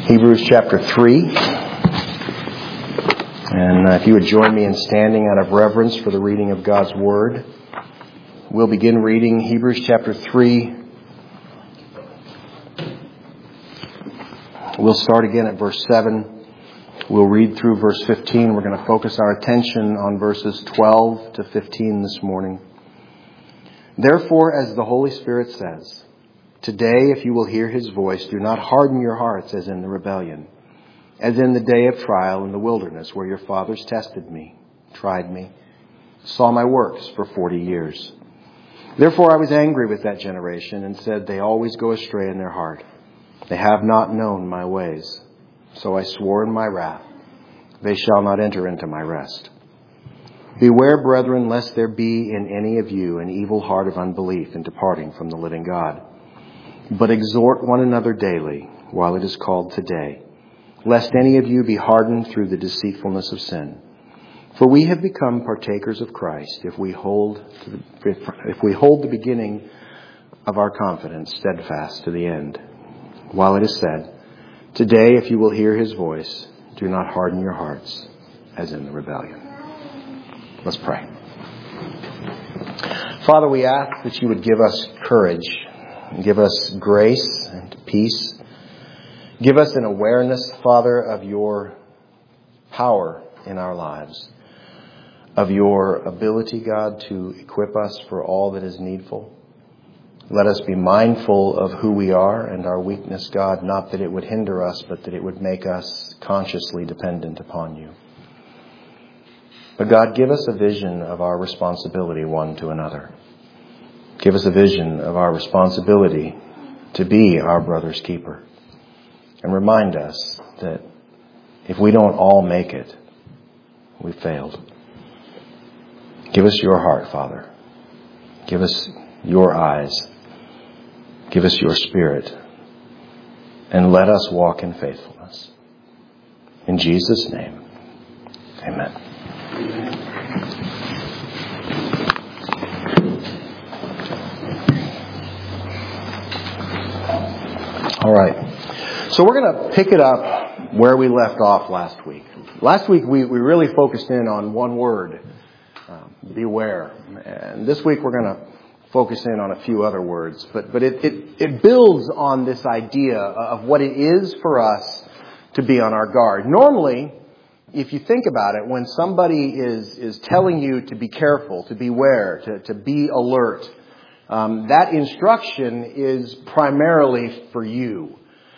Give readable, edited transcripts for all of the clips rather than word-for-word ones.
Hebrews chapter 3. And if you would join me in standing out of reverence for the reading of God's Word, we'll begin reading Hebrews chapter 3. We'll start again at verse 7. We'll read through verse 15. We're going to focus our attention on verses 12 to 15 this morning. Therefore, as the Holy Spirit says, today, if you will hear His voice, do not harden your hearts as in the rebellion, as in the day of trial in the wilderness, where your fathers tested me, tried me, saw my works for 40 years. Therefore I was angry with that generation and said, they always go astray in their heart. They have not known my ways. So I swore in my wrath, they shall not enter into my rest. Beware, brethren, lest there be in any of you an evil heart of unbelief in departing from the living God. But exhort one another daily, while it is called today, lest any of you be hardened through the deceitfulness of sin. For we have become partakers of Christ if we hold the beginning of our confidence steadfast to the end. While it is said, today, if you will hear His voice, do not harden your hearts as in the rebellion. Let's pray. Father, we ask that you would give us courage, and give us grace and peace. Give us an awareness, Father, of your power in our lives, of your ability, God, to equip us for all that is needful. Let us be mindful of who we are and our weakness, God, not that it would hinder us, but that it would make us consciously dependent upon you. But God, give us a vision of our responsibility one to another. Give us a vision of our responsibility to be our brother's keeper. And remind us that if we don't all make it, we failed. Give us your heart, Father. Give us your eyes. Give us your spirit. And let us walk in faithfulness. In Jesus' name, amen. All right. So we're going to pick it up where we left off last week. Last week we really focused in on one word, beware. And this week we're going to focus in on a few other words. But it builds on this idea of what it is for us to be on our guard. Normally, if you think about it, when somebody is telling you to be careful, to beware, to be alert, that instruction is primarily for you.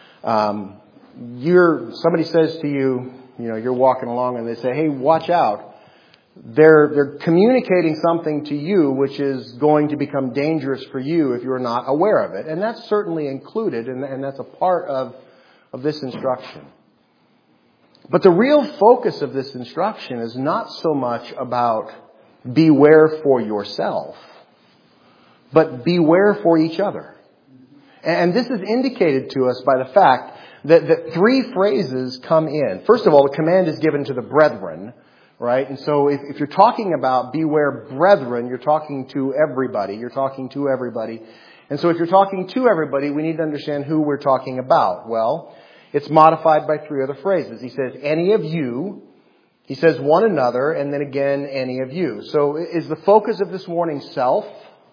Somebody says to you, you're walking along and they say, hey, watch out. They're communicating something to you which is going to become dangerous for you if you're not aware of it. And that's certainly included, and that's a part of this instruction. But the real focus of this instruction is not so much about beware for yourself, but beware for each other. And this is indicated to us by the fact that three phrases come in. First of all, the command is given to the brethren, right? And so if you're talking about beware brethren, you're talking to everybody. You're talking to everybody. And so if you're talking to everybody, we need to understand who we're talking about. Well, it's modified by three other phrases. He says, any of you. He says, one another. And then again, any of you. So is the focus of this warning self?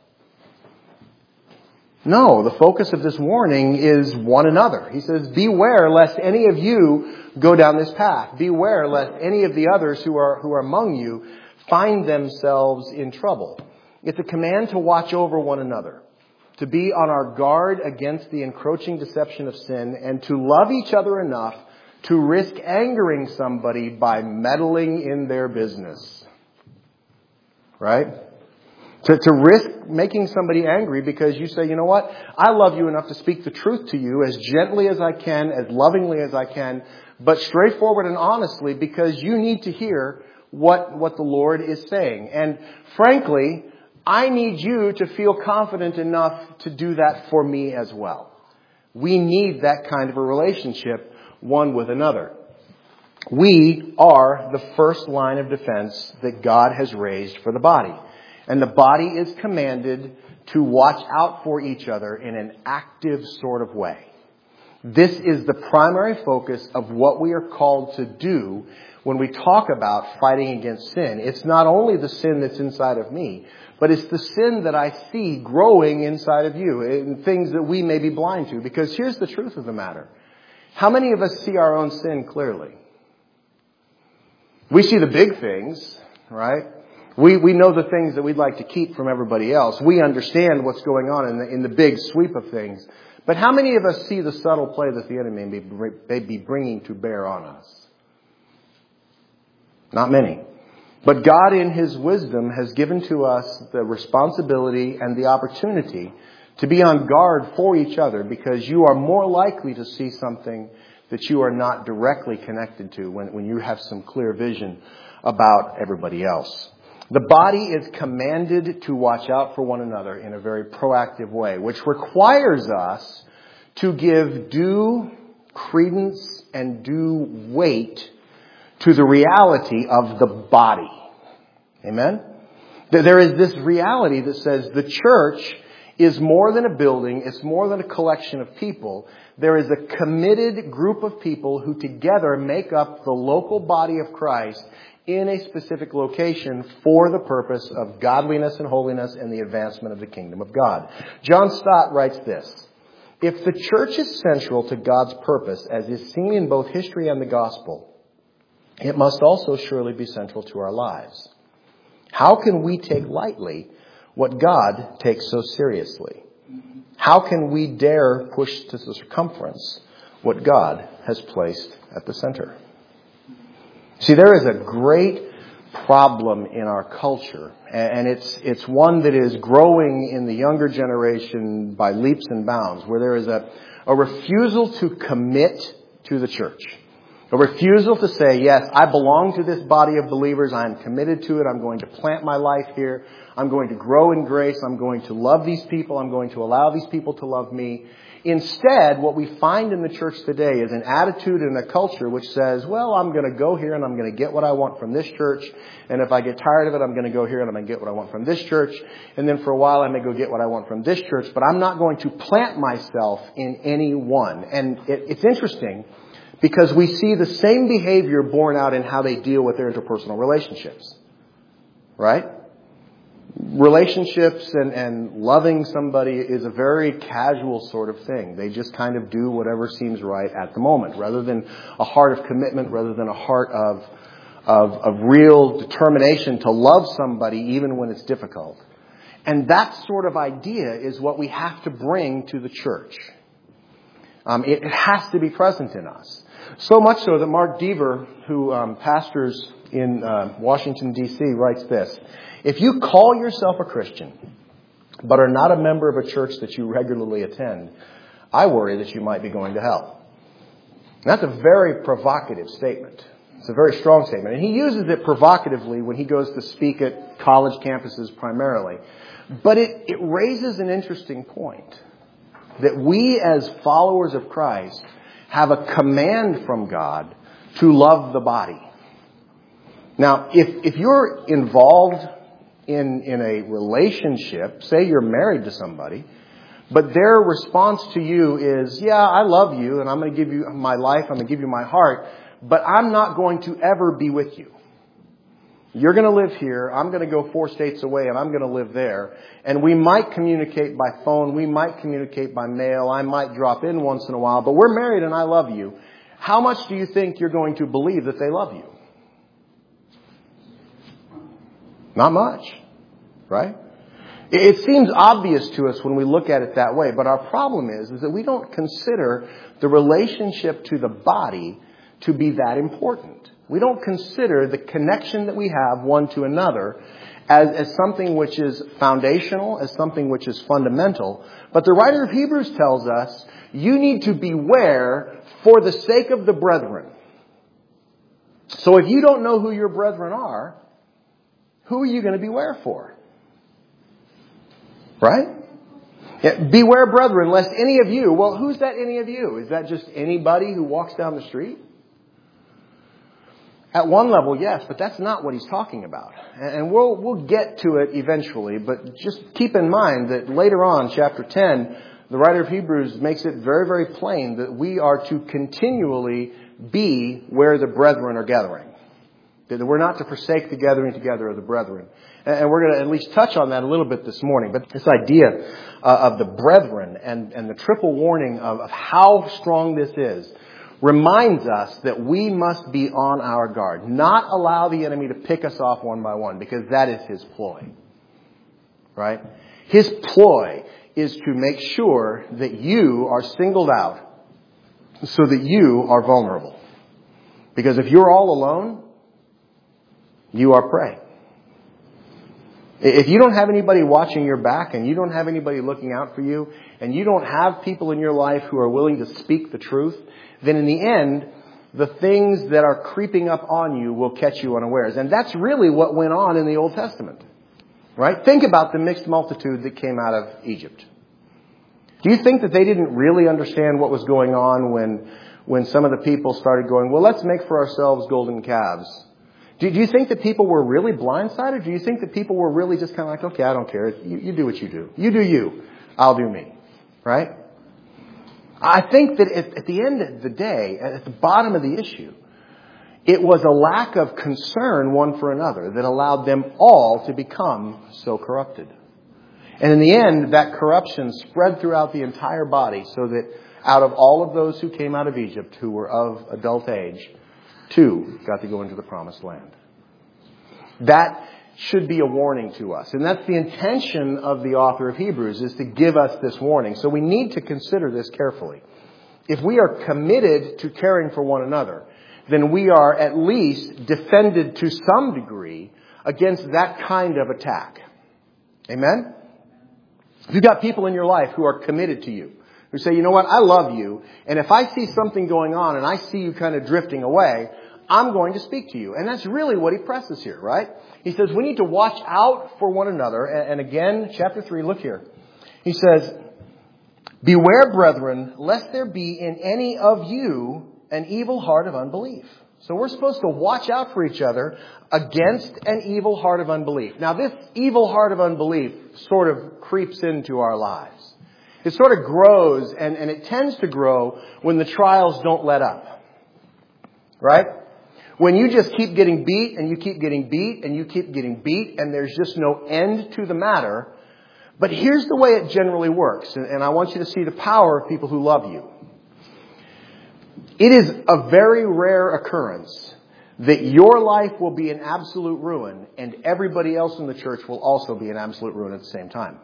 No, the focus of this warning is one another. He says, beware lest any of you go down this path. Beware lest any of the others who are among you find themselves in trouble. It's a command to watch over one another, to be on our guard against the encroaching deception of sin, and to love each other enough to risk angering somebody by meddling in their business. Right? To risk making somebody angry because you say, you know what? I love you enough to speak the truth to you as gently as I can, as lovingly as I can, but straightforward and honestly because you need to hear what the Lord is saying. And frankly, I need you to feel confident enough to do that for me as well. We need that kind of a relationship one with another. We are the first line of defense that God has raised for the body. And the body is commanded to watch out for each other in an active sort of way. This is the primary focus of what we are called to do when we talk about fighting against sin. It's not only the sin that's inside of me, but it's the sin that I see growing inside of you, and things that we may be blind to. Because here's the truth of the matter. How many of us see our own sin clearly? We see the big things, right? We know the things that we'd like to keep from everybody else. We understand what's going on in the big sweep of things. But how many of us see the subtle play that the enemy may be bringing to bear on us? Not many. But God in His wisdom has given to us the responsibility and the opportunity to be on guard for each other, because you are more likely to see something that you are not directly connected to when you have some clear vision about everybody else. The body is commanded to watch out for one another in a very proactive way, which requires us to give due credence and due weight to the reality of the body. Amen? There is this reality that says the church is more than a building. It's more than a collection of people. There is a committed group of people who together make up the local body of Christ in a specific location for the purpose of godliness and holiness and the advancement of the kingdom of God. John Stott writes this: if the church is central to God's purpose, as is seen in both history and the gospel, it must also surely be central to our lives. How can we take lightly what God takes so seriously? How can we dare push to the circumference what God has placed at the center? See, there is a great problem in our culture, and it's one that is growing in the younger generation by leaps and bounds, where there is a refusal to commit to the church. A refusal to say, yes, I belong to this body of believers. I'm committed to it. I'm going to plant my life here. I'm going to grow in grace. I'm going to love these people. I'm going to allow these people to love me. Instead, what we find in the church today is an attitude and a culture which says, well, I'm going to go here and I'm going to get what I want from this church. And if I get tired of it, I'm going to go here and I'm going to get what I want from this church. And then for a while, I may go get what I want from this church. But I'm not going to plant myself in any one. And it's interesting, because we see the same behavior borne out in how they deal with their interpersonal relationships. Right? Relationships and loving somebody is a very casual sort of thing. They just kind of do whatever seems right at the moment, rather than a heart of commitment, rather than a heart of real determination to love somebody even when it's difficult. And that sort of idea is what we have to bring to the church. It has to be present in us. So much so that Mark Deaver, who pastors in Washington, D.C., writes this: if you call yourself a Christian, but are not a member of a church that you regularly attend, I worry that you might be going to hell. And that's a very provocative statement. It's a very strong statement. And he uses it provocatively when he goes to speak at college campuses primarily. But it raises an interesting point, that we as followers of Christ have a command from God to love the body. Now, if you're involved in a relationship, say you're married to somebody, but their response to you is, yeah, I love you and I'm going to give you my life, I'm going to give you my heart, but I'm not going to ever be with you. You're going to live here, I'm going to go 4 states away and I'm going to live there. And we might communicate by phone, we might communicate by mail, I might drop in once in a while, but we're married and I love you. How much do you think you're going to believe that they love you? Not much, right? It seems obvious to us when we look at it that way, but our problem is that we don't consider the relationship to the body to be that important. We don't consider the connection that we have one to another as something which is foundational, as something which is fundamental. But the writer of Hebrews tells us, you need to beware for the sake of the brethren. So if you don't know who your brethren are, who are you going to beware for? Right? Yeah, beware, brethren, lest any of you... Well, who's that any of you? Is that just anybody who walks down the street? At one level, yes, but that's not what he's talking about. And we'll get to it eventually, but just keep in mind that later on, chapter 10, The writer of Hebrews makes it very, very plain that we are to continually be where the brethren are gathering. That we're not to forsake the gathering together of the brethren. And we're going to at least touch on that a little bit this morning. But this idea of the brethren and the triple warning of how strong this is reminds us that we must be on our guard. Not allow the enemy to pick us off one by one, because that is his ploy. Right? His ploy is to make sure that you are singled out so that you are vulnerable. Because if you're all alone, you are prey. If you don't have anybody watching your back, and you don't have anybody looking out for you, and you don't have people in your life who are willing to speak the truth, then in the end, the things that are creeping up on you will catch you unawares. And that's really what went on in the Old Testament. Right? Think about the mixed multitude that came out of Egypt. Do you think that they didn't really understand what was going on when some of the people started going, well, let's make for ourselves golden calves? Do you think that people were really blindsided? Do you think that people were really just kind of like, okay, I don't care. You do what you do. You do you. I'll do me. Right? I think that at the end of the day, at the bottom of the issue, it was a lack of concern one for another that allowed them all to become so corrupted. And in the end, that corruption spread throughout the entire body, so that out of all of those who came out of Egypt who were of adult age, 2 got to go into the promised land. That should be a warning to us. And that's the intention of the author of Hebrews, is to give us this warning. So we need to consider this carefully. If we are committed to caring for one another, then we are at least defended to some degree against that kind of attack. Amen? If you've got people in your life who are committed to you, who say, you know what, I love you, and if I see something going on and I see you kind of drifting away, I'm going to speak to you. And that's really what he presses here, right? He says we need to watch out for one another. And again, chapter 3, look here. He says, beware, brethren, lest there be in any of you an evil heart of unbelief. So we're supposed to watch out for each other against an evil heart of unbelief. Now, this evil heart of unbelief sort of creeps into our lives. It sort of grows, and it tends to grow when the trials don't let up. Right? When you just keep getting beat, and you keep getting beat, and you keep getting beat, and there's just no end to the matter. But here's the way it generally works, and I want you to see the power of people who love you. It is a very rare occurrence that your life will be in absolute ruin, and everybody else in the church will also be in absolute ruin at the same time.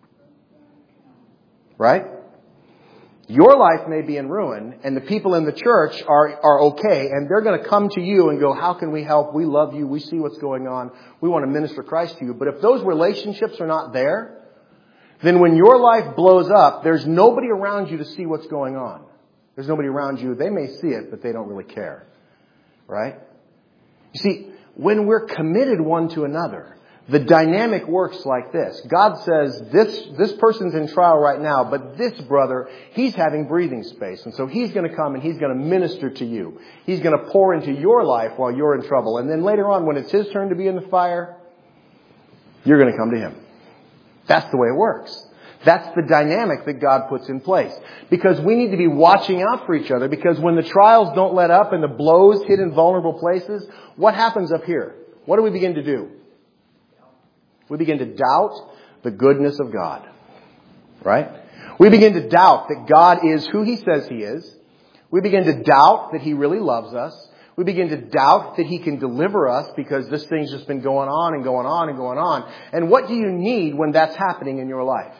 Right? Your life may be in ruin, and the people in the church are okay, and they're going to come to you and go, how can we help? We love you. We see what's going on. We want to minister Christ to you. But if those relationships are not there, then when your life blows up, there's nobody around you to see what's going on. There's nobody around you. They may see it, but they don't really care. Right? You see, when we're committed one to another, the dynamic works like this. God says, this person's in trial right now, but this brother, he's having breathing space. And so he's going to come and he's going to minister to you. He's going to pour into your life while you're in trouble. And then later on, when it's his turn to be in the fire, you're going to come to him. That's the way it works. That's the dynamic that God puts in place. Because we need to be watching out for each other. Because when the trials don't let up and the blows hit in vulnerable places, what happens up here? What do we begin to do? We begin to doubt the goodness of God. Right? We begin to doubt that God is who he says he is. We begin to doubt that he really loves us. We begin to doubt that he can deliver us because this thing's just been going on and going on and going on. And what do you need when that's happening in your life?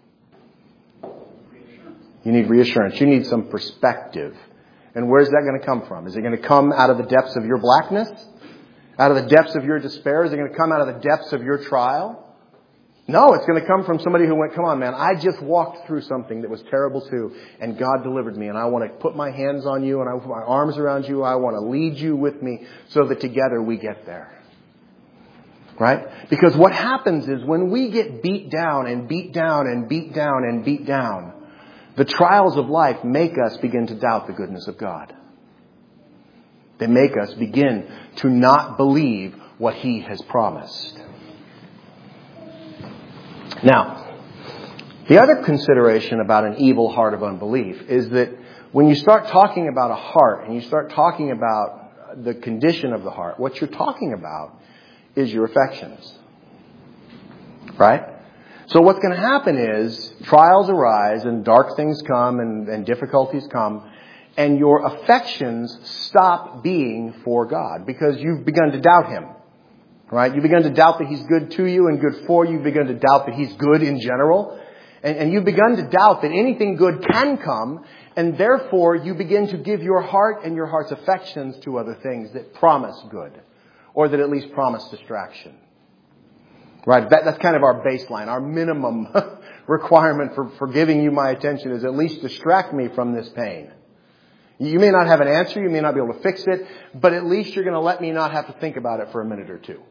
You need reassurance. You need some perspective. And where's that going to come from? Is it going to come out of the depths of your blackness? Out of the depths of your despair? Is it going to come out of the depths of your trial? No, it's going to come from somebody who went, come on, man, I just walked through something that was terrible too, and God delivered me, and I want to put my hands on you, and I put my arms around you. I want to lead you with me so that together we get there. Right? Because what happens is when we get beat down and beat down and beat down and beat down, the trials of life make us begin to doubt the goodness of God. They make us begin to not believe what he has promised. Now, The other consideration about an evil heart of unbelief is that when you start talking about a heart and you start talking about the condition of the heart, what you're talking about is your affections. Right? So what's going to happen is trials arise and dark things come and difficulties come, and your affections stop being for God because you've begun to doubt Him. Right? You've begun to doubt that He's good to you and good for you. You've begun to doubt that He's good in general. And you've begun to doubt that anything good can come, and therefore you begin to give your heart and your heart's affections to other things that promise good, or that at least promise distraction. Right? That's kind of our baseline. Our minimum requirement for giving you my attention is at least distract me from this pain. You may not have an answer, you may not be able to fix it, but at least you're going to let me not have to think about it for a minute or two.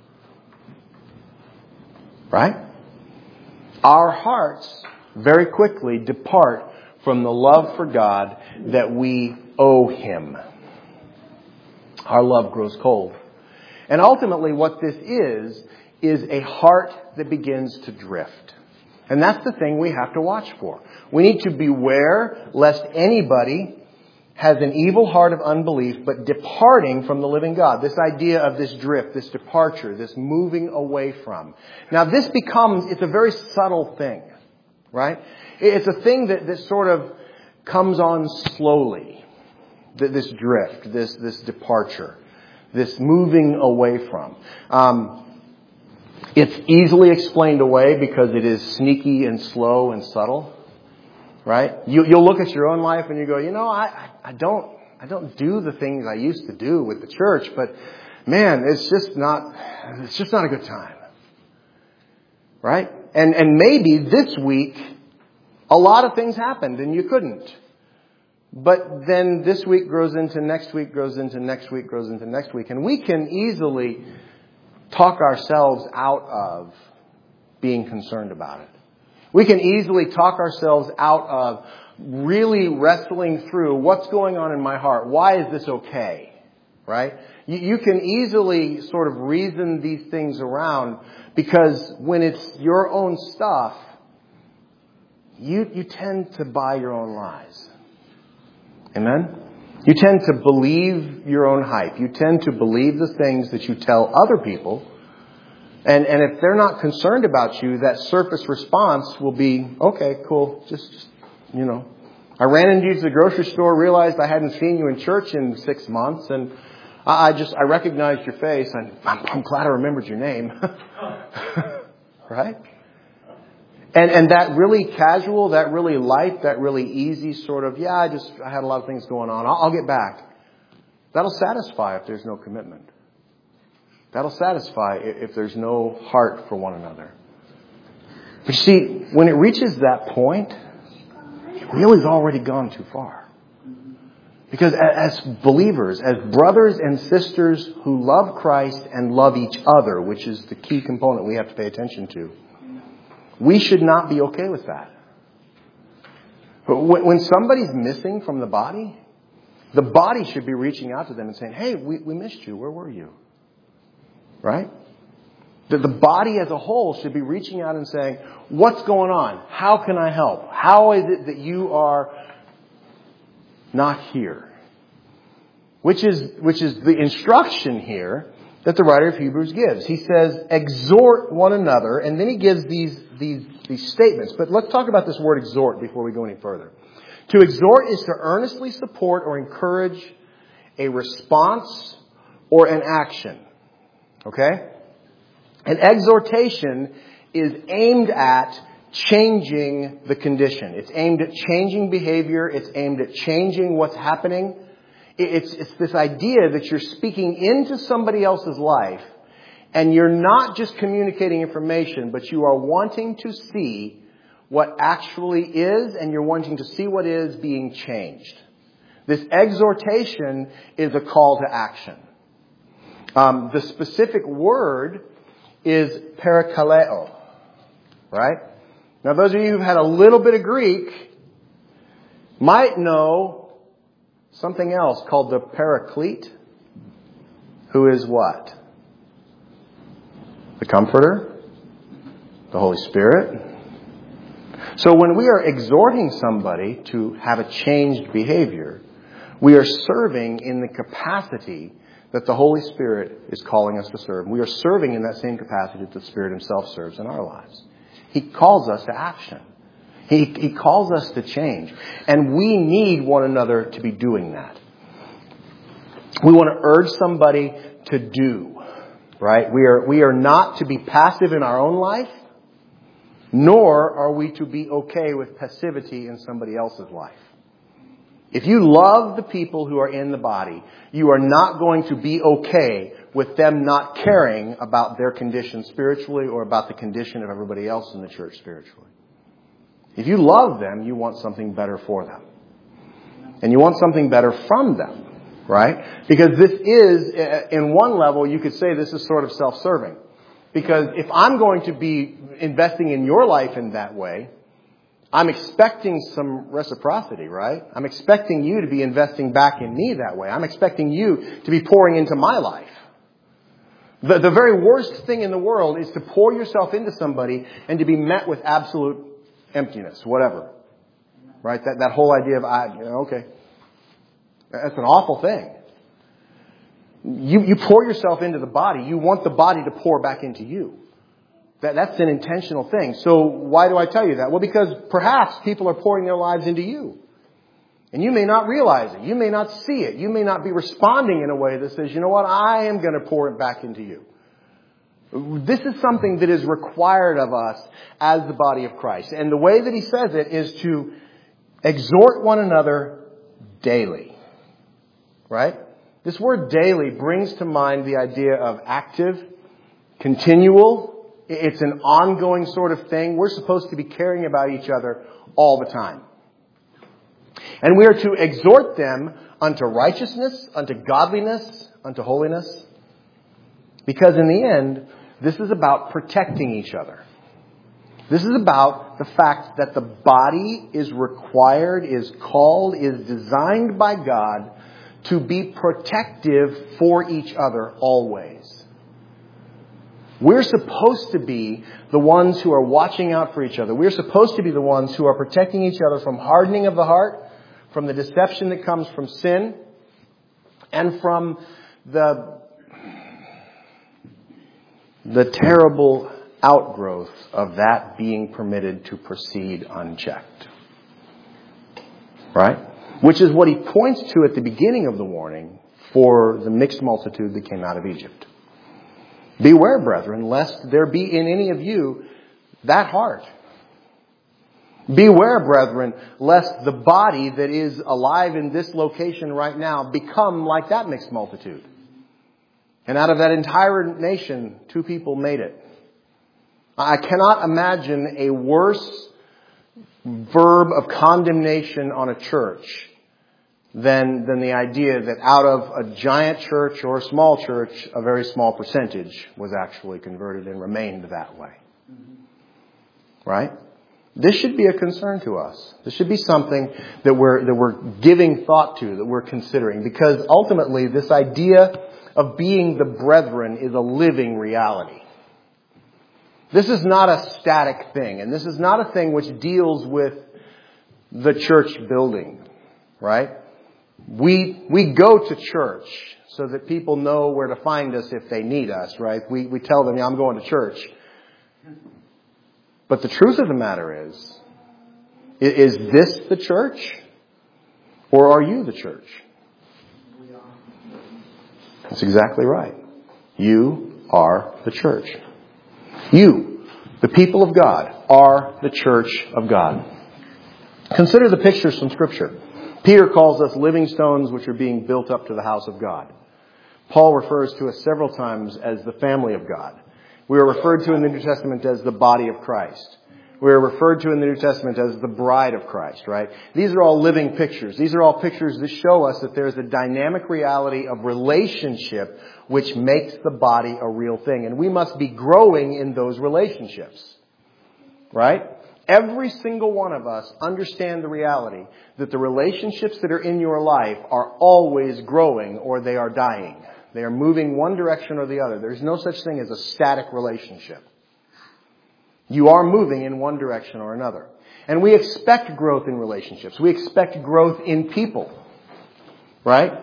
Right? Our hearts very quickly depart from the love for God that we owe Him. Our love grows cold. And ultimately what this is a heart that begins to drift. And that's the thing we have to watch for. We need to beware lest anybody has an evil heart of unbelief, but departing from the living God. This idea of this drift, this departure, this moving away from. Now it's a very subtle thing, right? It's a thing that sort of comes on slowly. This drift, this departure, this moving away from. It's easily explained away because it is sneaky and slow and subtle. Right? You'll look at your own life and you go, I don't do the things I used to do with the church, but man, it's just not a good time. Right? And maybe this week a lot of things happened and you couldn't. But then this week grows into next week, grows into next week, grows into next week. And we can easily talk ourselves out of being concerned about it. We can easily talk ourselves out of really wrestling through what's going on in my heart. Why is this okay? Right? You can easily sort of reason these things around because when it's your own stuff, you tend to buy your own lies. Amen? You tend to believe your own hype. You tend to believe the things that you tell other people. And if they're not concerned about you, that surface response will be, okay, cool, just I ran into you at the grocery store, realized I hadn't seen you in church in 6 months, and I recognized your face, and I'm glad I remembered your name. Right? And that really casual, that really light, that really easy sort of, I had a lot of things going on, I'll get back. That'll satisfy if there's no commitment. That'll satisfy if there's no heart for one another. But you see, when it reaches that point, it really has already gone too far. Because as believers, as brothers and sisters who love Christ and love each other, which is the key component we have to pay attention to, we should not be okay with that. But when somebody's missing from the body should be reaching out to them and saying, hey, we missed you. Where were you? Right? That the body as a whole should be reaching out and saying, what's going on? How can I help? How is it that you are not here? Which is the instruction here that the writer of Hebrews gives. He says, exhort one another, and then he gives these statements. But let's talk about this word exhort before we go any further. To exhort is to earnestly support or encourage a response or an action. Okay? An exhortation is aimed at changing the condition. It's aimed at changing behavior. It's aimed at changing what's happening. It's this idea that you're speaking into somebody else's life and you're not just communicating information, but you are wanting to see what actually is and you're wanting to see what is being changed. This exhortation is a call to action. The specific word is parakaleo, right? Now, those of you who've had a little bit of Greek might know something else called the Paraclete, who is what? The Comforter, the Holy Spirit. So when we are exhorting somebody to have a changed behavior, we are serving in the capacity that the Holy Spirit is calling us to serve. We are serving in that same capacity that the Spirit Himself serves in our lives. He calls us to action. He calls us to change. And we need one another to be doing that. We want to urge somebody to do, right? We are not to be passive in our own life, nor are we to be okay with passivity in somebody else's life. If you love the people who are in the body, you are not going to be okay with them not caring about their condition spiritually or about the condition of everybody else in the church spiritually. If you love them, you want something better for them. And you want something better from them, right? Because this is, in one level, you could say this is sort of self-serving. Because if I'm going to be investing in your life in that way, I'm expecting some reciprocity, right? I'm expecting you to be investing back in me that way. I'm expecting you to be pouring into my life. The very worst thing in the world is to pour yourself into somebody and to be met with absolute emptiness, whatever. Right? That whole idea of, okay. That's an awful thing. You pour yourself into the body. You want the body to pour back into you. That's an intentional thing. So why do I tell you that? Well, because perhaps people are pouring their lives into you. And you may not realize it. You may not see it. You may not be responding in a way that says, you know what, I am going to pour it back into you. This is something that is required of us as the body of Christ. And the way that he says it is to exhort one another daily. Right? This word daily brings to mind the idea of active, continual. It's an ongoing sort of thing. We're supposed to be caring about each other all the time. And we are to exhort them unto righteousness, unto godliness, unto holiness. Because in the end, this is about protecting each other. This is about the fact that the body is required, is called, is designed by God to be protective for each other always. We're supposed to be the ones who are watching out for each other. We're supposed to be the ones who are protecting each other from hardening of the heart, from the deception that comes from sin, and from the terrible outgrowth of that being permitted to proceed unchecked. Right? Which is what he points to at the beginning of the warning for the mixed multitude that came out of Egypt. Beware, brethren, lest there be in any of you that heart. Beware, brethren, lest the body that is alive in this location right now become like that mixed multitude. And out of that entire nation, 2 people made it. I cannot imagine a worse verb of condemnation on a church than the idea that out of a giant church or a small church, a very small percentage was actually converted and remained that way. Right? This should be a concern to us. This should be something that we're giving thought to, that we're considering. Because ultimately, this idea of being the brethren is a living reality. This is not a static thing. And this is not a thing which deals with the church building. Right? We go to church so that people know where to find us if they need us, right? We tell them, yeah, I'm going to church. But the truth of the matter is this the church? Or are you the church? That's exactly right. You are the church. You, the people of God, are the church of God. Consider the pictures from Scripture. Peter calls us living stones which are being built up to the house of God. Paul refers to us several times as the family of God. We are referred to in the New Testament as the body of Christ. We are referred to in the New Testament as the bride of Christ, right? These are all living pictures. These are all pictures that show us that there's a dynamic reality of relationship which makes the body a real thing. And we must be growing in those relationships, right? Every single one of us understand the reality that the relationships that are in your life are always growing or they are dying. They are moving one direction or the other. There's no such thing as a static relationship. You are moving in one direction or another. And we expect growth in relationships. We expect growth in people. Right?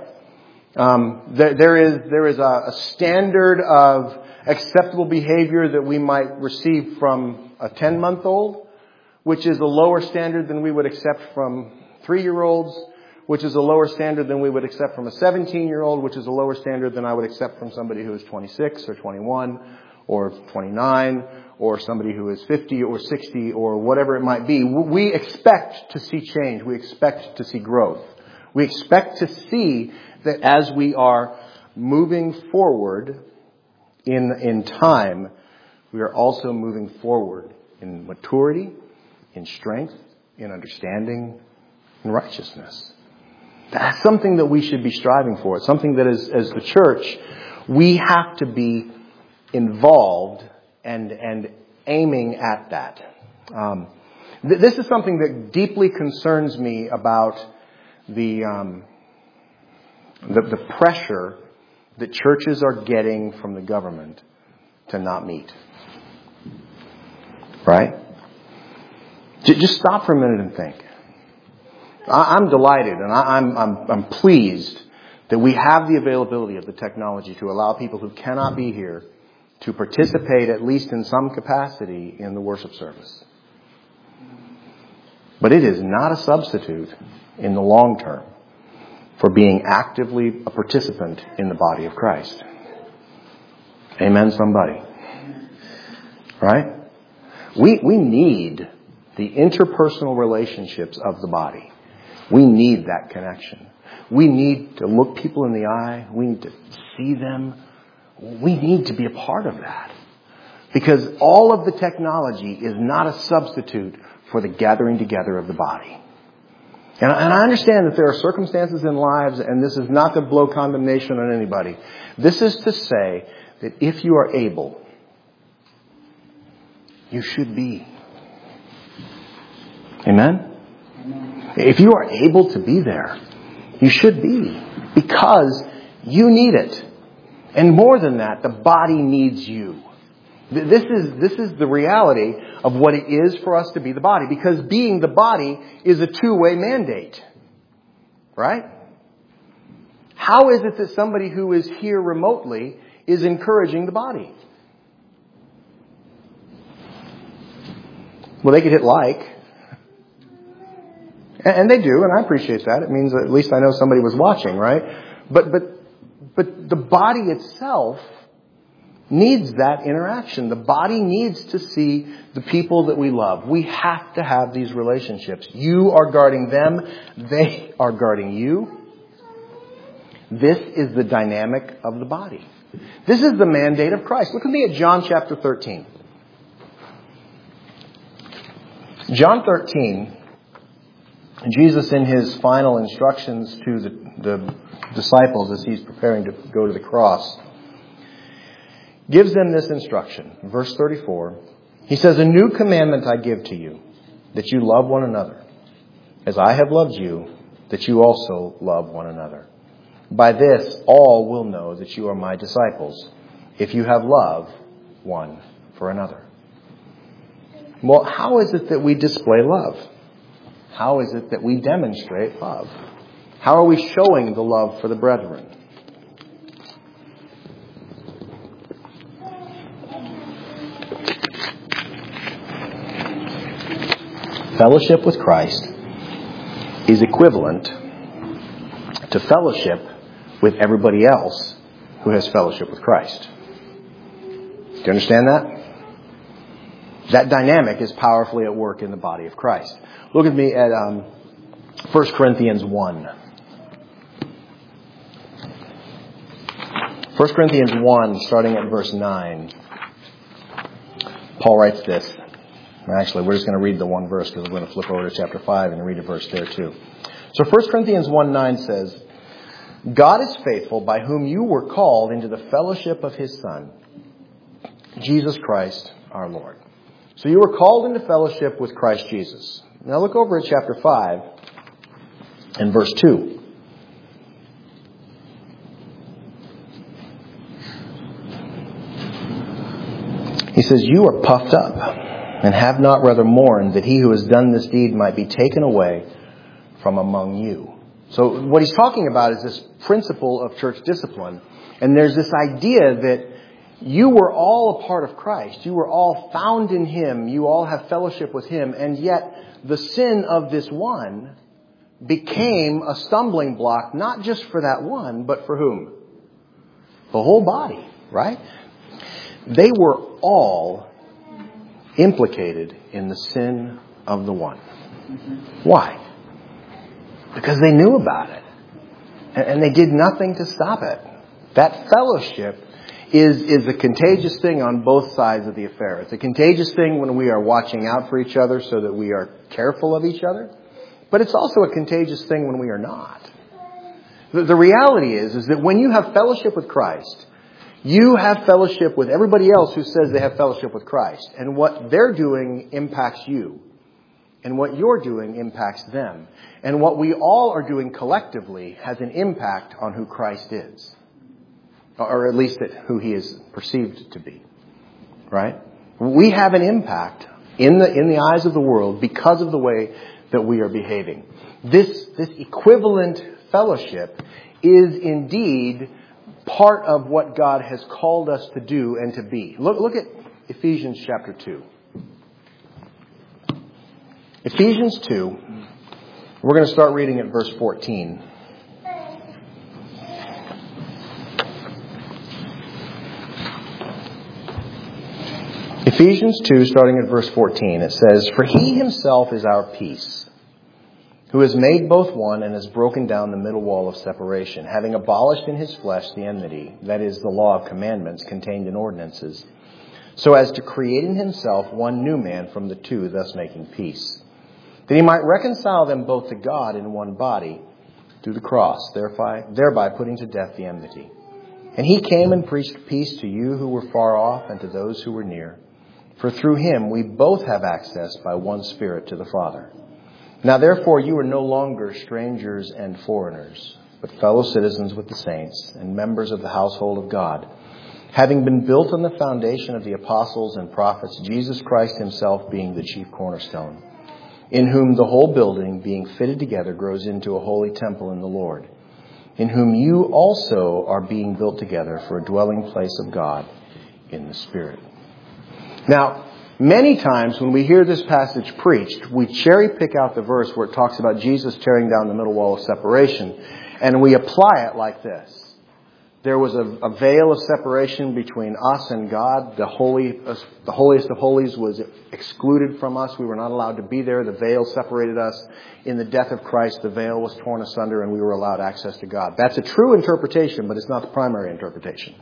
There is a standard of acceptable behavior that we might receive from a 10-month-old, which is a lower standard than we would accept from 3-year-olds, which is a lower standard than we would accept from a 17-year-old, which is a lower standard than I would accept from somebody who is 26 or 21 or 29 or somebody who is 50 or 60 or whatever it might be. We expect to see change. We expect to see growth. We expect to see that as we are moving forward in time, we are also moving forward in maturity, in strength, in understanding, in righteousness. That's something that we should be striving for. It's something that as the church, we have to be involved and aiming at that. This is something that deeply concerns me about the pressure that churches are getting from the government to not meet. Right? Just stop for a minute and think. I'm delighted and I'm pleased that we have the availability of the technology to allow people who cannot be here to participate, at least in some capacity, in the worship service. But it is not a substitute in the long term for being actively a participant in the body of Christ. Amen, somebody. Right? We need the interpersonal relationships of the body. We need that connection. We need to look people in the eye. We need to see them. We need to be a part of that. Because all of the technology is not a substitute for the gathering together of the body. And I understand that there are circumstances in lives, and this is not to blow condemnation on anybody. This is to say that if you are able, you should be. Amen? If you are able to be there, you should be. Because you need it. And more than that, the body needs you. This is the reality of what it is for us to be the body. Because being the body is a two-way mandate. Right? How is it that somebody who is here remotely is encouraging the body? Well, they could hit like. And they do, and I appreciate that. It means that at least I know somebody was watching, right? But the body itself needs that interaction. The body needs to see the people that we love. We have to have these relationships. You are guarding them. They are guarding you. This is the dynamic of the body. This is the mandate of Christ. Look with me at John chapter 13. John 13, Jesus in his final instructions to the disciples as he's preparing to go to the cross, gives them this instruction. Verse 34, he says, "A new commandment I give to you, that you love one another, as I have loved you, that you also love one another. By this all will know that you are my disciples, if you have love one for another." Well, how is it that we display love? How is it that we demonstrate love? How are we showing the love for the brethren? Fellowship with Christ is equivalent to fellowship with everybody else who has fellowship with Christ. Do you understand that? That dynamic is powerfully at work in the body of Christ. Look at me at 1 Corinthians 1. 1 Corinthians 1, starting at verse 9. Paul writes this. Actually, we're just going to read the one verse because we're going to flip over to chapter 5 and read a verse there too. So 1 Corinthians 1:9 says, "God is faithful, by whom you were called into the fellowship of his Son, Jesus Christ our Lord." So you were called into fellowship with Christ Jesus. Now look over at chapter 5 and verse 2. He says, "You are puffed up And have not rather mourned that he who has done this deed might be taken away from among you. So what he's talking about is this principle of church discipline. And there's this idea that you were all a part of Christ. You were all found in Him. You all have fellowship with Him. And yet the sin of this one became a stumbling block, not just for that one, but for whom? The whole body, right? They were all implicated in the sin of the one. Why? Because they knew about it. And they did nothing to stop it. That fellowship is a contagious thing on both sides of the affair. It's a contagious thing when we are watching out for each other so that we are careful of each other. But it's also a contagious thing when we are not. The reality is that when you have fellowship with Christ, you have fellowship with everybody else who says they have fellowship with Christ. And what they're doing impacts you. And what you're doing impacts them. And what we all are doing collectively has an impact on who Christ is. Or at least who He is perceived to be. Right? We have an impact in the eyes of the world because of the way that we are behaving. This equivalent fellowship is indeed part of what God has called us to do and to be. Look at Ephesians chapter 2. Ephesians 2, we're going to start reading at verse 14. Ephesians 2, starting at verse 14, it says, "For He Himself is our peace, who has made both one and has broken down the middle wall of separation, having abolished in His flesh the enmity, that is, the law of commandments contained in ordinances, so as to create in Himself one new man from the two, thus making peace, that He might reconcile them both to God in one body through the cross, thereby putting to death the enmity. And He came and preached peace to you who were far off and to those who were near. For through Him we both have access by one Spirit to the Father. Now therefore you are no longer strangers and foreigners, but fellow citizens with the saints and members of the household of God, having been built on the foundation of the apostles and prophets, Jesus Christ Himself being the chief cornerstone, in whom the whole building, being fitted together, grows into a holy temple in the Lord, in whom you also are being built together for a dwelling place of God in the Spirit." Now, many times when we hear this passage preached, we cherry pick out the verse where it talks about Jesus tearing down the middle wall of separation, and we apply it like this. There was a veil of separation between us and God. The holiest of holies was excluded from us. We were not allowed to be there. The veil separated us. In the death of Christ, the veil was torn asunder and we were allowed access to God. That's a true interpretation, but it's not the primary interpretation.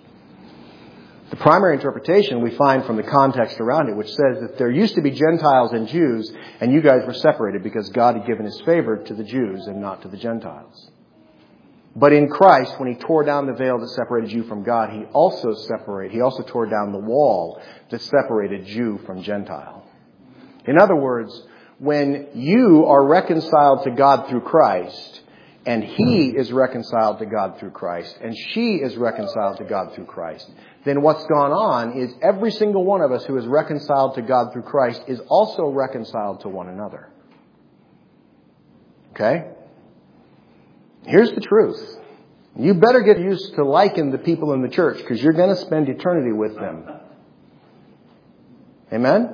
The primary interpretation we find from the context around it, which says that there used to be Gentiles and Jews, and you guys were separated because God had given His favor to the Jews and not to the Gentiles. But in Christ, when He tore down the veil that separated you from God, He also tore down the wall that separated Jew from Gentile. In other words, when you are reconciled to God through Christ, and he is reconciled to God through Christ, and she is reconciled to God through Christ, then what's gone on is every single one of us who is reconciled to God through Christ is also reconciled to one another. Okay? Here's the truth. You better get used to liking the people in the church because you're going to spend eternity with them. Amen?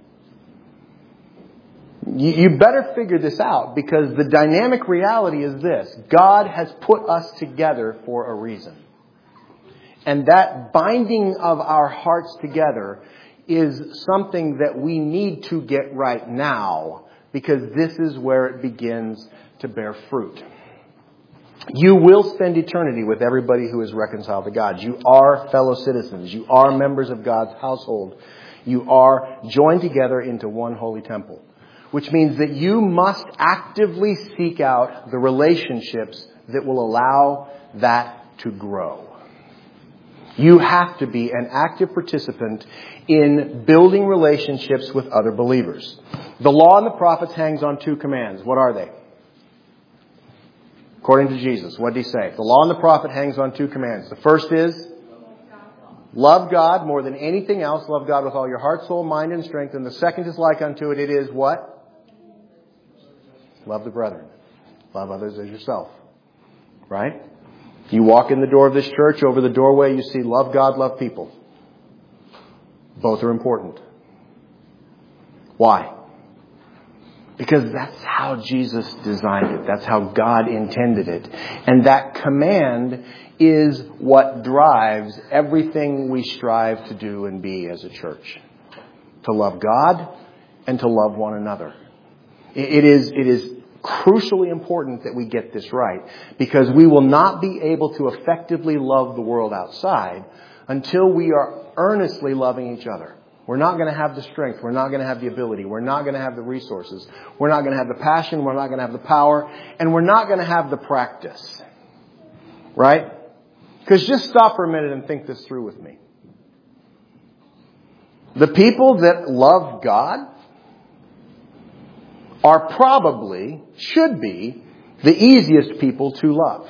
You better figure this out because the dynamic reality is this. God has put us together for a reason. And that binding of our hearts together is something that we need to get right now because this is where it begins to bear fruit. You will spend eternity with everybody who is reconciled to God. You are fellow citizens. You are members of God's household. You are joined together into one holy temple. Which means that you must actively seek out the relationships that will allow that to grow. You have to be an active participant in building relationships with other believers. The law and the prophets hangs on two commands. What are they? According to Jesus, what did He say? The law and the prophet hangs on two commands. The first is Love God more than anything else. Love God with all your heart, soul, mind, and strength. And the second is like unto it. It is what? Love the brethren. Love others as yourself. Right? You walk in the door of this church, over the doorway you see love God, love people. Both are important. Why? Because that's how Jesus designed it. That's how God intended it. And that command is what drives everything we strive to do and be as a church. To love God and to love one another. It is crucially important that we get this right, because we will not be able to effectively love the world outside until we are earnestly loving each other. We're not going to have the strength. We're not going to have the ability. We're not going to have the resources. We're not going to have the passion. We're not going to have the power. And we're not going to have the practice. Right? Because just stop for a minute and think this through with me. The people that love God are probably, should be, the easiest people to love.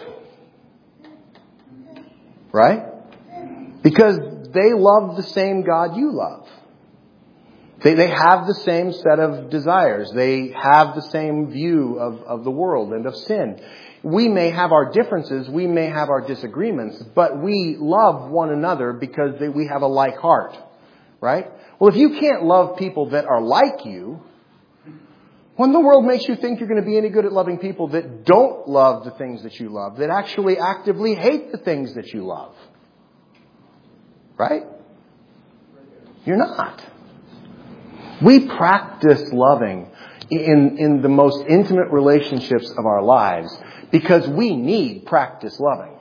Right? Because they love the same God you love. They have the same set of desires. They have the same view of the world and of sin. We may have our differences. We may have our disagreements. But we love one another because we have a like heart. Right? Well, if you can't love people that are like you, what in the world makes you think you're going to be any good at loving people that don't love the things that you love, that actually actively hate the things that you love? Right? You're not. We practice loving in the most intimate relationships of our lives because we need practice loving.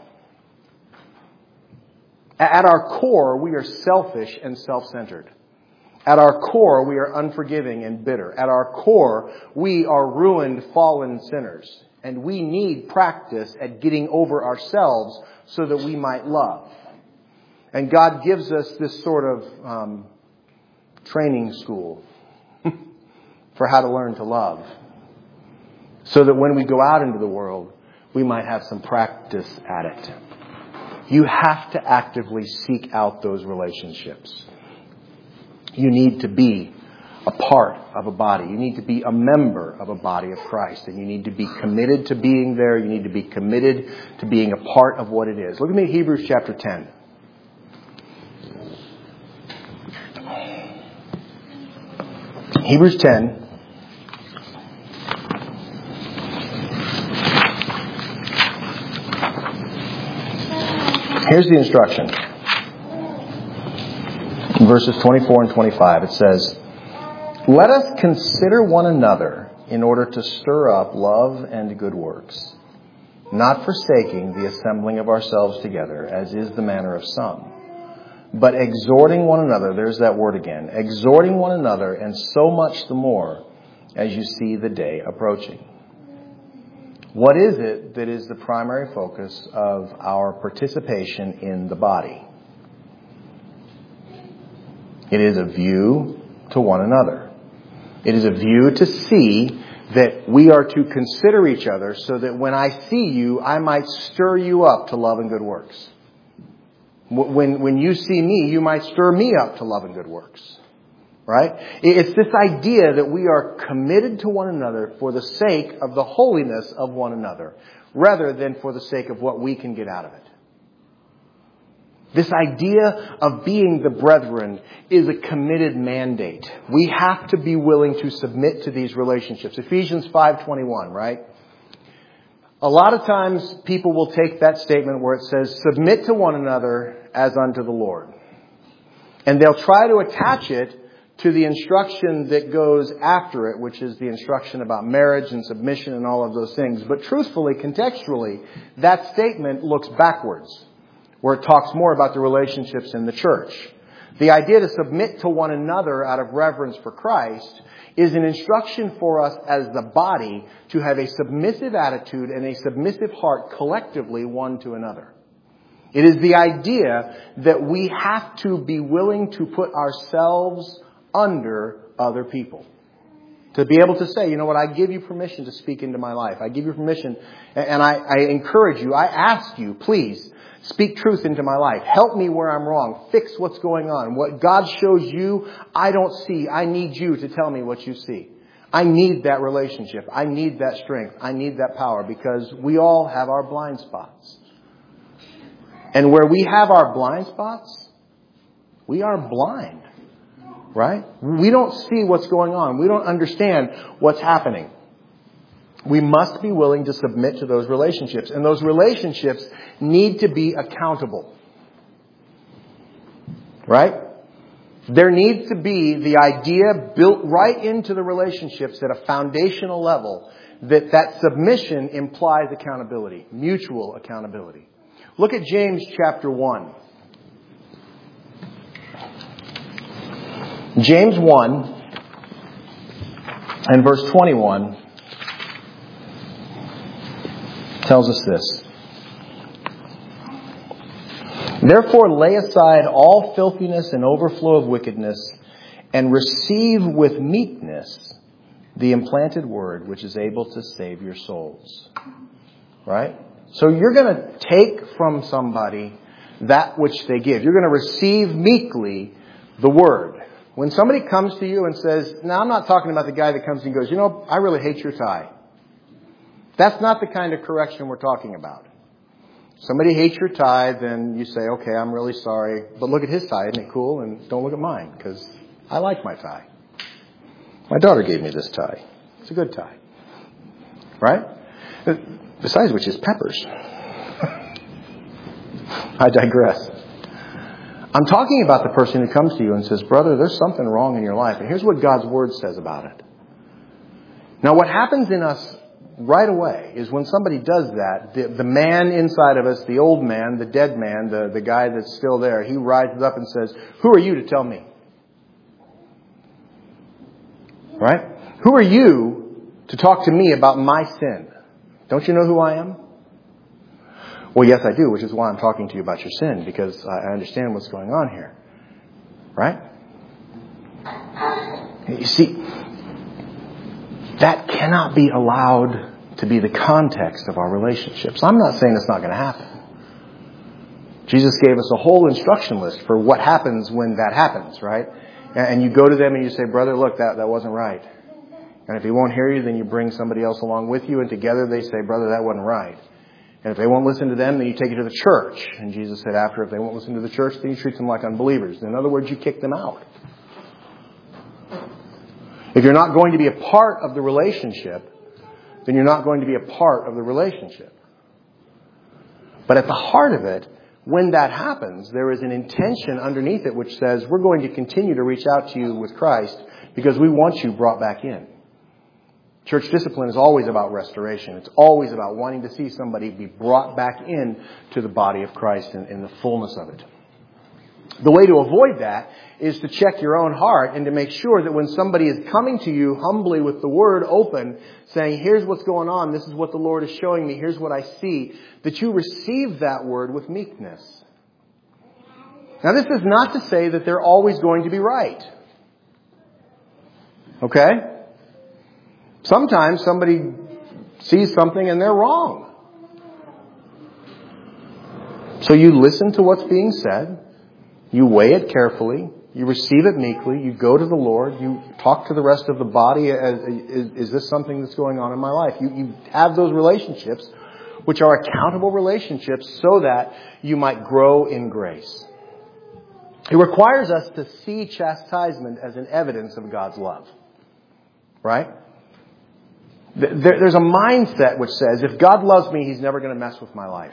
At our core, we are selfish and self-centered. At our core, we are unforgiving and bitter. At our core, we are ruined, fallen sinners. And we need practice at getting over ourselves so that we might love. And God gives us this sort of training school for how to learn to love. So that when we go out into the world, we might have some practice at it. You have to actively seek out those relationships. You need to be a part of a body. You need to be a member of a body of Christ. And you need to be committed to being there. You need to be committed to being a part of what it is. Look at me at Hebrews chapter 10. Hebrews 10. Here's the instruction. In verses 24 and 25, it says, "Let us consider one another in order to stir up love and good works, not forsaking the assembling of ourselves together, as is the manner of some, but exhorting one another," there's that word again, "exhorting one another, and so much the more as you see the day approaching." What is it that is the primary focus of our participation in the body? It is a view to one another. It is a view to see that we are to consider each other so that when I see you, I might stir you up to love and good works. When you see me, you might stir me up to love and good works. Right? It's this idea that we are committed to one another for the sake of the holiness of one another, rather than for the sake of what we can get out of it. This idea of being the brethren is a committed mandate. We have to be willing to submit to these relationships. Ephesians 5:21, right? A lot of times people will take that statement where it says, "Submit to one another as unto the Lord." And they'll try to attach it to the instruction that goes after it, which is the instruction about marriage and submission and all of those things. But truthfully, contextually, that statement looks backwards, where it talks more about the relationships in the church. The idea to submit to one another out of reverence for Christ is an instruction for us as the body to have a submissive attitude and a submissive heart collectively one to another. It is the idea that we have to be willing to put ourselves under other people. To be able to say, you know what, I give you permission to speak into my life. I give you permission, and I encourage you, I ask you, please, speak truth into my life. Help me where I'm wrong. Fix what's going on. What God shows you, I don't see. I need you to tell me what you see. I need that relationship. I need that strength. I need that power, because we all have our blind spots. And where we have our blind spots, we are blind. Right? We don't see what's going on. We don't understand what's happening. We must be willing to submit to those relationships. And those relationships need to be accountable. Right? There needs to be the idea built right into the relationships at a foundational level that submission implies accountability, mutual accountability. Look at James chapter 1. James 1 and verse 21 tells us this. Therefore lay aside all filthiness and overflow of wickedness, and receive with meekness the implanted word, which is able to save your souls. Right? So you're going to take from somebody that which they give. You're going to receive meekly the word. When somebody comes to you and says, now I'm not talking about the guy that comes and goes, you know, I really hate your tie. That's not the kind of correction we're talking about. Somebody hates your tie, then you say, okay, I'm really sorry, but look at his tie, isn't it cool? And don't look at mine, because I like my tie. My daughter gave me this tie. It's a good tie. Right? Besides which is Pepper's. I digress. I'm talking about the person who comes to you and says, brother, there's something wrong in your life. And here's what God's Word says about it. Now, what happens in us right away is when somebody does that, the man inside of us, the old man, the dead man, the guy that's still there, he rises up and says, who are you to tell me? Right? Who are you to talk to me about my sin? Don't you know who I am? Well, yes, I do, which is why I'm talking to you about your sin, because I understand what's going on here. Right? You see, that cannot be allowed to be the context of our relationships. I'm not saying it's not going to happen. Jesus gave us a whole instruction list for what happens when that happens, right? And you go to them and you say, brother, look, that wasn't right. And if he won't hear you, then you bring somebody else along with you, and together they say, brother, that wasn't right. And if they won't listen to them, then you take it to the church. And Jesus said after, if they won't listen to the church, then you treat them like unbelievers. In other words, you kick them out. If you're not going to be a part of the relationship, then you're not going to be a part of the relationship. But at the heart of it, when that happens, there is an intention underneath it which says, we're going to continue to reach out to you with Christ because we want you brought back in. Church discipline is always about restoration. It's always about wanting to see somebody be brought back in to the body of Christ in the fullness of it. The way to avoid that is to check your own heart and to make sure that when somebody is coming to you humbly with the Word open, saying, here's what's going on, this is what the Lord is showing me, here's what I see, that you receive that Word with meekness. Now, this is not to say that they're always going to be right. Okay? Sometimes somebody sees something and they're wrong. So you listen to what's being said. You weigh it carefully. You receive it meekly. You go to the Lord. You talk to the rest of the body. Is this something that's going on in my life? You have those relationships, which are accountable relationships, so that you might grow in grace. It requires us to see chastisement as an evidence of God's love. Right? There's a mindset which says, if God loves me, He's never going to mess with my life.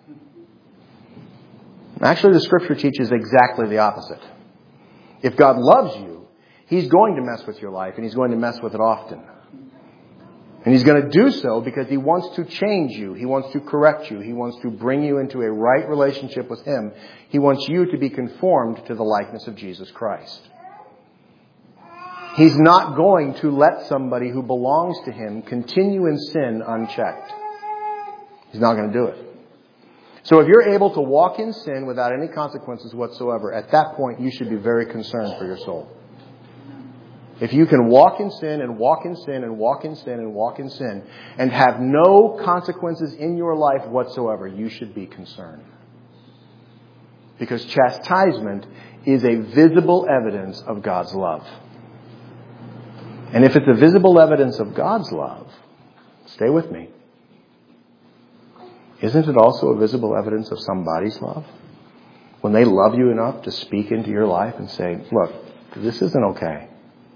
Actually, the Scripture teaches exactly the opposite. If God loves you, He's going to mess with your life, and He's going to mess with it often. And He's going to do so because He wants to change you. He wants to correct you. He wants to bring you into a right relationship with Him. He wants you to be conformed to the likeness of Jesus Christ. He's not going to let somebody who belongs to Him continue in sin unchecked. He's not going to do it. So if you're able to walk in sin without any consequences whatsoever, at that point you should be very concerned for your soul. If you can walk in sin and walk in sin and walk in sin and walk in sin and have no consequences in your life whatsoever, you should be concerned. Because chastisement is a visible evidence of God's love. And if it's a visible evidence of God's love, stay with me, isn't it also a visible evidence of somebody's love? When they love you enough to speak into your life and say, look, this isn't okay.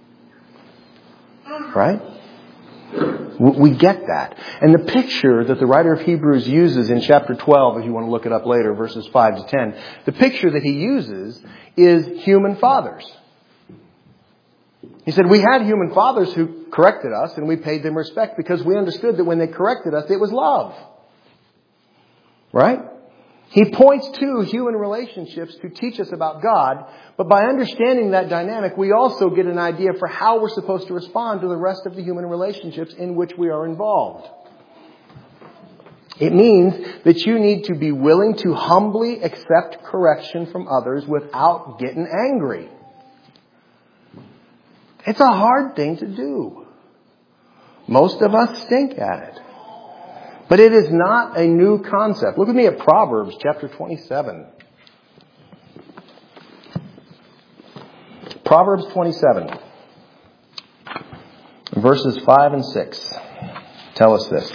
Right? We get that. And the picture that the writer of Hebrews uses in chapter 12, if you want to look it up later, verses 5 to 10, the picture that he uses is human fathers. He said, we had human fathers who corrected us and we paid them respect because we understood that when they corrected us, it was love. Right? He points to human relationships to teach us about God, but by understanding that dynamic, we also get an idea for how we're supposed to respond to the rest of the human relationships in which we are involved. It means that you need to be willing to humbly accept correction from others without getting angry. It's a hard thing to do. Most of us stink at it. But it is not a new concept. Look with me at Proverbs chapter 27. Proverbs 27, verses 5 and 6 tell us this.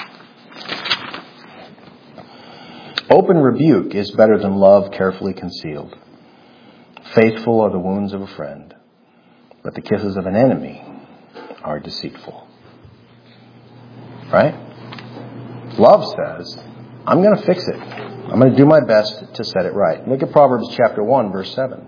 Open rebuke is better than love carefully concealed. Faithful are the wounds of a friend, but the kisses of an enemy are deceitful. Right? Love says, I'm going to fix it. I'm going to do my best to set it right. Look at Proverbs chapter 1, verse 7.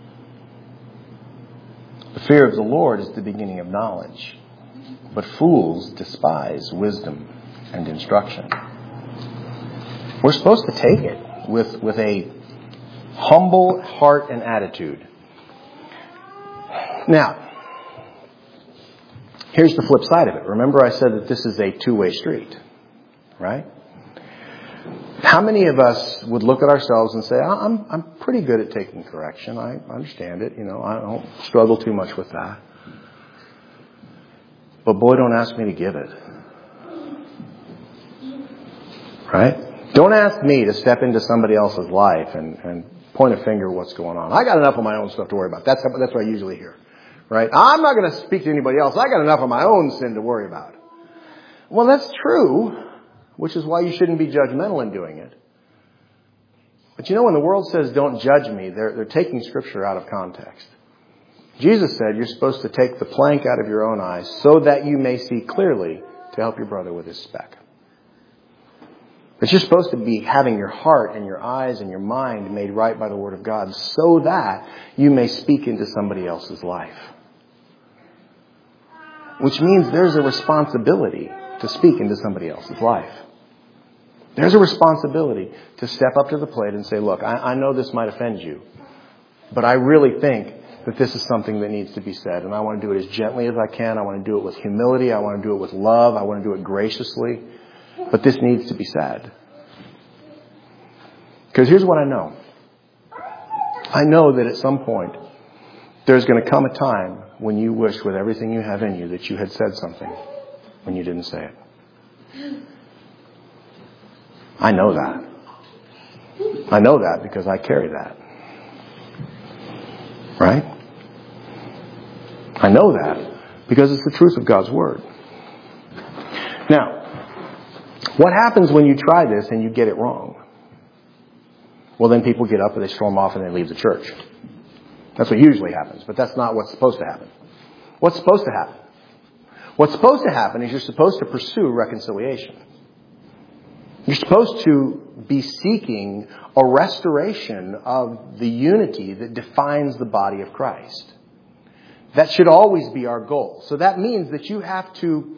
The fear of the Lord is the beginning of knowledge, but fools despise wisdom and instruction. We're supposed to take it with a humble heart and attitude. Now, here's the flip side of it. Remember I said that this is a two-way street. Right? How many of us would look at ourselves and say, I'm pretty good at taking correction. I understand it. I don't struggle too much with that. But boy, don't ask me to give it. Right? Don't ask me to step into somebody else's life and point a finger at what's going on. I got enough of my own stuff to worry about. That's what I usually hear. Right? I'm not going to speak to anybody else. I got enough of my own sin to worry about. Well, that's true. Which is why you shouldn't be judgmental in doing it. But when the world says don't judge me, they're taking Scripture out of context. Jesus said you're supposed to take the plank out of your own eye so that you may see clearly to help your brother with his speck. But you're supposed to be having your heart and your eyes and your mind made right by the Word of God so that you may speak into somebody else's life. Which means there's a responsibility to speak into somebody else's life. There's a responsibility to step up to the plate and say, look, I know this might offend you, but I really think that this is something that needs to be said, and I want to do it as gently as I can. I want to do it with humility. I want to do it with love. I want to do it graciously. But this needs to be said. Because here's what I know. I know that at some point, there's going to come a time when you wish with everything you have in you that you had said something when you didn't say it. I know that. I know that because I carry that. Right? I know that because it's the truth of God's Word. Now, what happens when you try this and you get it wrong? Well, then people get up and they storm off and they leave the church. That's what usually happens, but that's not what's supposed to happen. What's supposed to happen? What's supposed to happen is you're supposed to pursue reconciliation. You're supposed to be seeking a restoration of the unity that defines the body of Christ. That should always be our goal. So that means that you have to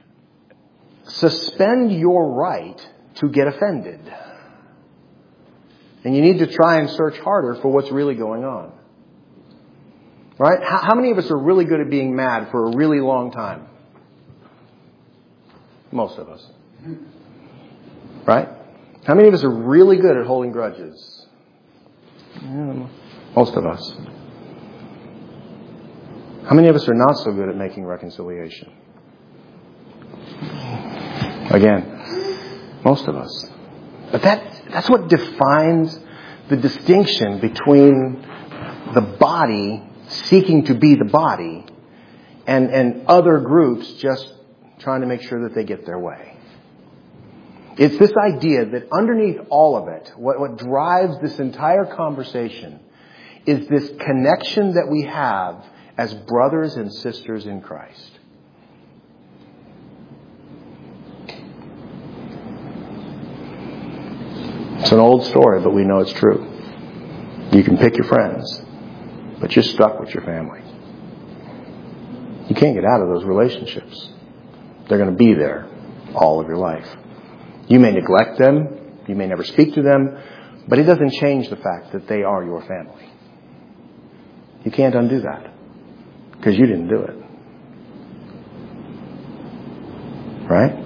suspend your right to get offended. And you need to try and search harder for what's really going on. Right? How many of us are really good at being mad for a really long time? Most of us. Right? How many of us are really good at holding grudges? Most of us. How many of us are not so good at making reconciliation? Again, most of us. But that's what defines the distinction between the body seeking to be the body and other groups just trying to make sure that they get their way. It's this idea that underneath all of it, what drives this entire conversation is this connection that we have as brothers and sisters in Christ. It's an old story, but we know it's true. You can pick your friends, but you're stuck with your family. You can't get out of those relationships. They're going to be there all of your life. You may neglect them. You may never speak to them. But it doesn't change the fact that they are your family. You can't undo that because you didn't do it. Right?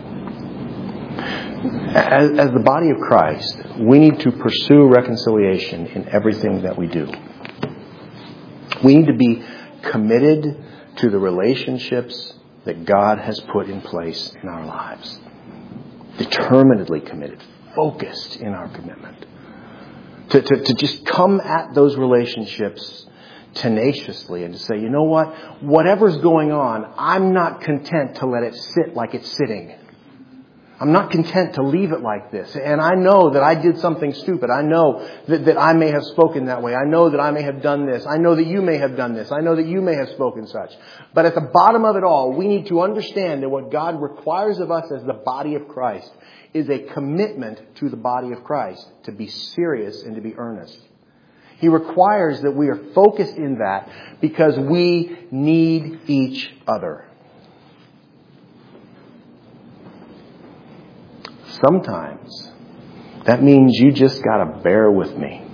As the body of Christ, we need to pursue reconciliation in everything that we do. We need to be committed to the relationships that God has put in place in our lives. Determinedly committed, focused in our commitment. To just come at those relationships tenaciously and to say, you know what? Whatever's going on, I'm not content to let it sit like it's sitting. I'm not content to leave it like this. And I know that I did something stupid. I know that I may have spoken that way. I know that I may have done this. I know that you may have done this. I know that you may have spoken such. But at the bottom of it all, we need to understand that what God requires of us as the body of Christ is a commitment to the body of Christ to be serious and to be earnest. He requires that we are focused in that because we need each other. Sometimes that means you just got to bear with me.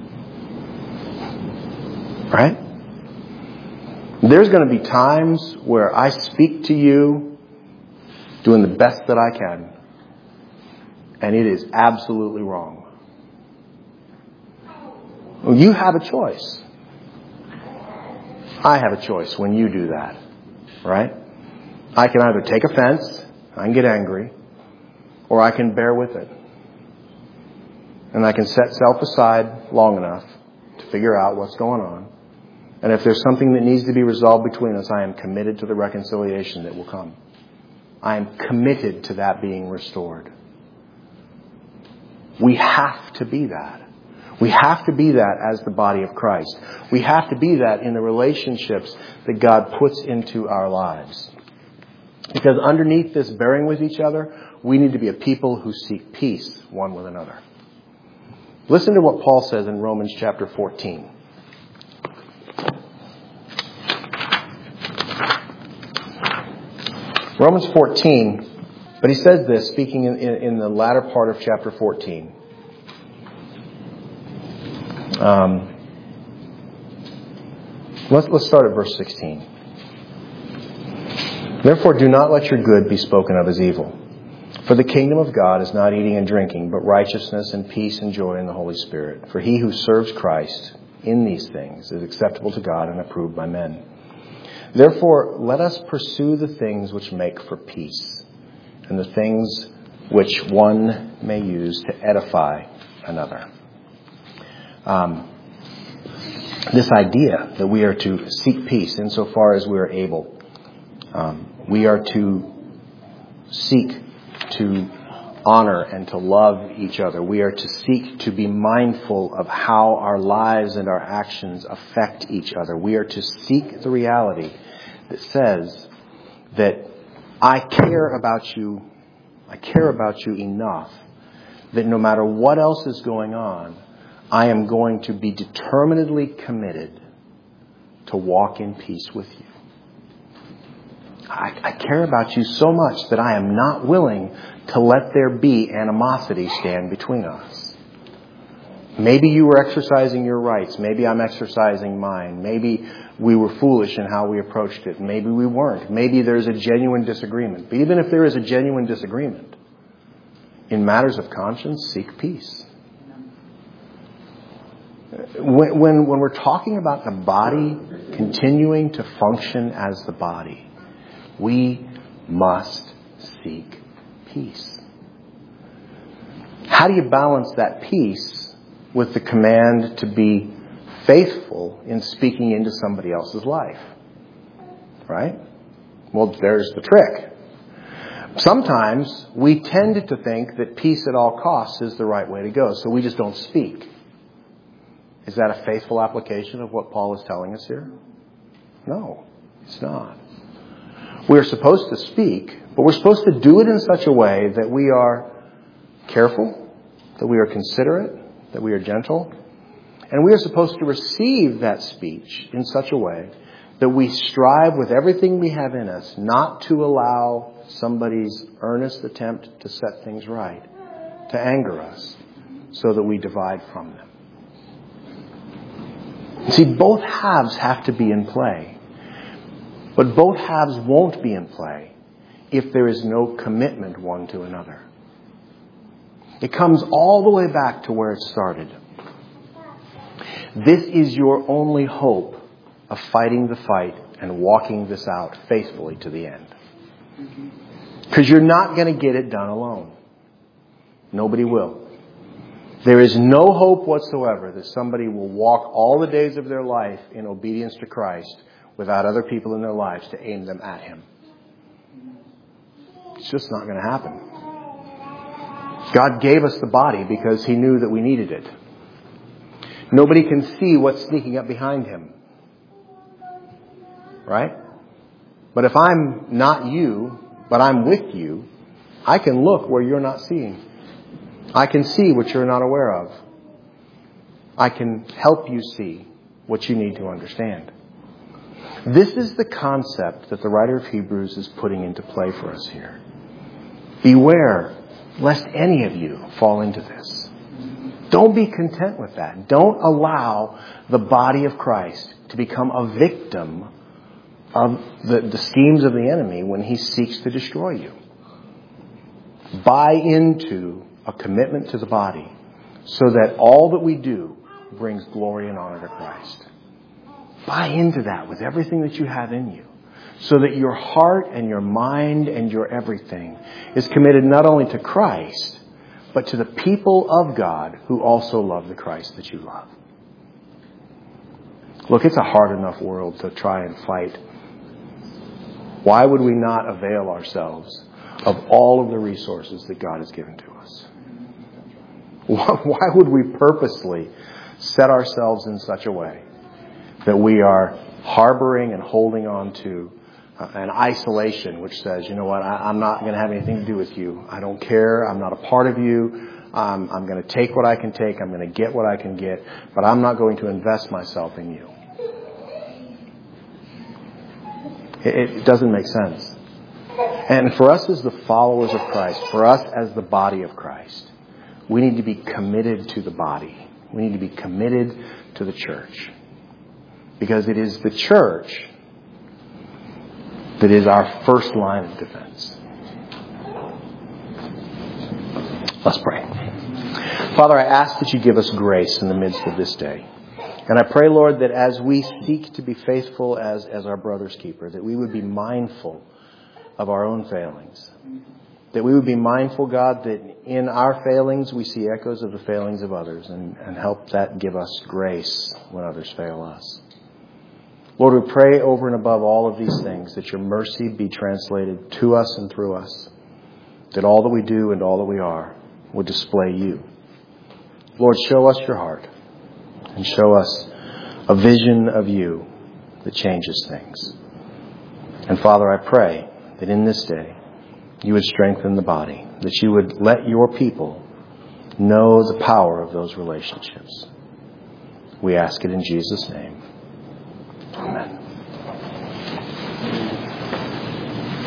Right? There's going to be times where I speak to you doing the best that I can. And it is absolutely wrong. Well, you have a choice. I have a choice when you do that. Right? I can either take offense, I can get angry, or I can bear with it. And I can set self aside long enough to figure out what's going on. And if there's something that needs to be resolved between us, I am committed to the reconciliation that will come. I am committed to that being restored. We have to be that. We have to be that as the body of Christ. We have to be that in the relationships that God puts into our lives. Because underneath this bearing with each other, we need to be a people who seek peace one with another. Listen to what Paul says in Romans chapter 14. Romans 14, but he says this, speaking in the latter part of chapter 14. Let's start at verse 16. Therefore, do not let your good be spoken of as evil. For the kingdom of God is not eating and drinking, but righteousness and peace and joy in the Holy Spirit. For he who serves Christ in these things is acceptable to God and approved by men. Therefore, let us pursue the things which make for peace, and the things which one may use to edify another. This idea that we are to seek peace insofar as we are able. We are to seek to honor and to love each other. We are to seek to be mindful of how our lives and our actions affect each other. We are to seek the reality that says that I care about you enough that no matter what else is going on, I am going to be determinedly committed to walk in peace with you. I care about you so much that I am not willing to let there be animosity stand between us. Maybe you were exercising your rights. Maybe I'm exercising mine. Maybe we were foolish in how we approached it. Maybe we weren't. Maybe there's a genuine disagreement. But even if there is a genuine disagreement, in matters of conscience, seek peace. When we're talking about the body continuing to function as the body, we must seek peace. How do you balance that peace with the command to be faithful in speaking into somebody else's life? Right? Well, there's the trick. Sometimes we tend to think that peace at all costs is the right way to go, so we just don't speak. Is that a faithful application of what Paul is telling us here? No, it's not. We're supposed to speak, but we're supposed to do it in such a way that we are careful, that we are considerate, that we are gentle, and we are supposed to receive that speech in such a way that we strive with everything we have in us not to allow somebody's earnest attempt to set things right to anger us so that we divide from them. See, both halves have to be in play. But both halves won't be in play if there is no commitment one to another. It comes all the way back to where it started. This is your only hope of fighting the fight and walking this out faithfully to the end. Because you're not going to get it done alone. Nobody will. There is no hope whatsoever that somebody will walk all the days of their life in obedience to Christ without other people in their lives to aim them at Him. It's just not going to happen. God gave us the body because He knew that we needed it. Nobody can see what's sneaking up behind Him. Right? But if I'm not you, but I'm with you, I can look where you're not seeing. I can see what you're not aware of. I can help you see what you need to understand. This is the concept that the writer of Hebrews is putting into play for us here. Beware lest any of you fall into this. Don't be content with that. Don't allow the body of Christ to become a victim of the schemes of the enemy when he seeks to destroy you. Buy into a commitment to the body so that all that we do brings glory and honor to Christ. Buy into that with everything that you have in you so that your heart and your mind and your everything is committed not only to Christ, but to the people of God who also love the Christ that you love. Look, it's a hard enough world to try and fight. Why would we not avail ourselves of all of the resources that God has given to us? Why would we purposely set ourselves in such a way that we are harboring and holding on to an isolation which says, you know what, I'm not going to have anything to do with you. I don't care. I'm not a part of you. I'm going to take what I can take. I'm going to get what I can get. But I'm not going to invest myself in you. It doesn't make sense. And for us as the followers of Christ, for us as the body of Christ, we need to be committed to the body. We need to be committed to the church. Because it is the church that is our first line of defense. Let's pray. Father, I ask that you give us grace in the midst of this day. And I pray, Lord, that as we seek to be faithful as our brother's keeper, that we would be mindful of our own failings. That we would be mindful, God, that in our failings we see echoes of the failings of others and help that give us grace when others fail us. Lord, we pray over and above all of these things that your mercy be translated to us and through us. That all that we do and all that we are would display you. Lord, show us your heart and show us a vision of you that changes things. And Father, I pray that in this day you would strengthen the body, that you would let your people know the power of those relationships. We ask it in Jesus' name.